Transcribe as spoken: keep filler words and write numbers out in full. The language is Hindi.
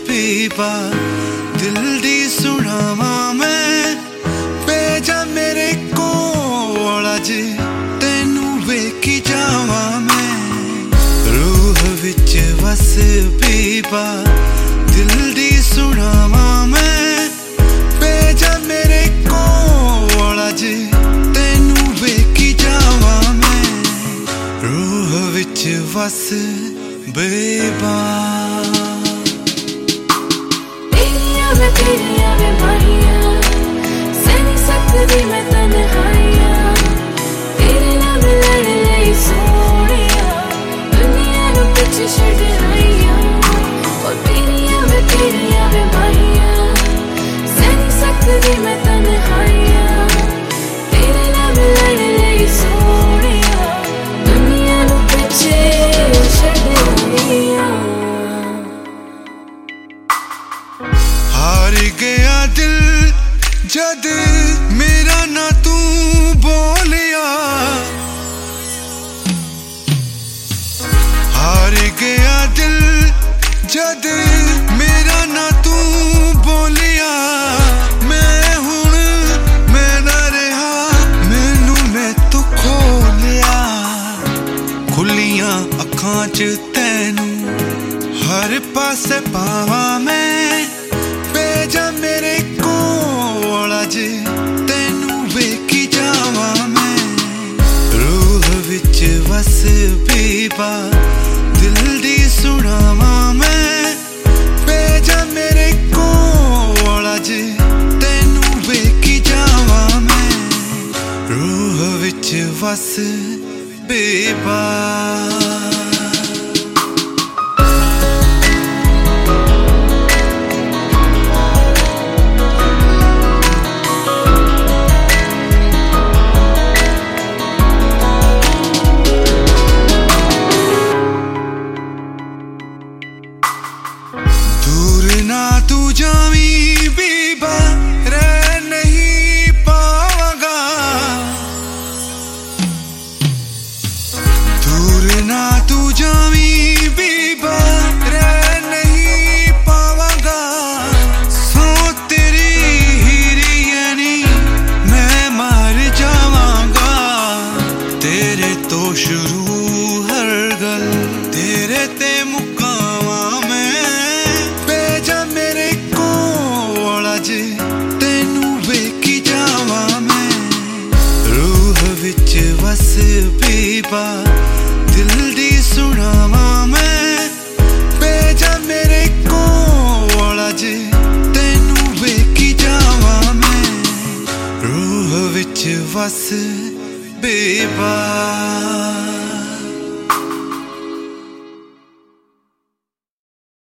पीपा दिल दी सुनावा मैं भेजा मेरे कोल अज तेनू वेखी जावा मैं रूह विच वस पीपा दिल दी सुनावा मैं भेजा मेरे कोल अज तेनू वेखी जावा मैं रूह विच वस बेबा मैं तेरिया वे माहिया सह नहीं सकदी मैं तन्हाइया तेरे नाल लड़ लई सोहणिया दुनिया नू पिछे छड्ड आईया ओ तेरिया मैं तेरिया वे माहिया सह नहीं सकदी मैं तन्हाइया तेरे नाल लड़ लई सोहणिया दुनिया नू पिछे छड्ड आईया हार गया दिल जद मेरा ना तू बोलिया हार गया दिल जद मेरा ना तू बोलिया मैं हुण मैं ना रहा मैनू मैं तू खोलिया खुलियां अखां च तैनू हर पासे पावा मैं भेजा मेरे कोल अज तेनू वेखी जावा मैं रूह विच वस पीपा दिल दी सुनावा मैं भेजा मेरे कोल अज तेनू वेखी जावा मैं रूह विच वस पीपा ना तू जावी बीबा रह नहीं पावांगा दूर ना तू जावी बीबा रह नहीं पावांगा सो तेरी हीरी यानी मैं मर जावांगा तेरे तो शुरू हर गल तेरे ते मुकावा तेनू वेखी जावा मैं रूह विच वस पीपा दिल दी सुनावा मैं भेजा मेरे कोल अज तेनू वेखी जावा मैं रूह विच वस पीपा।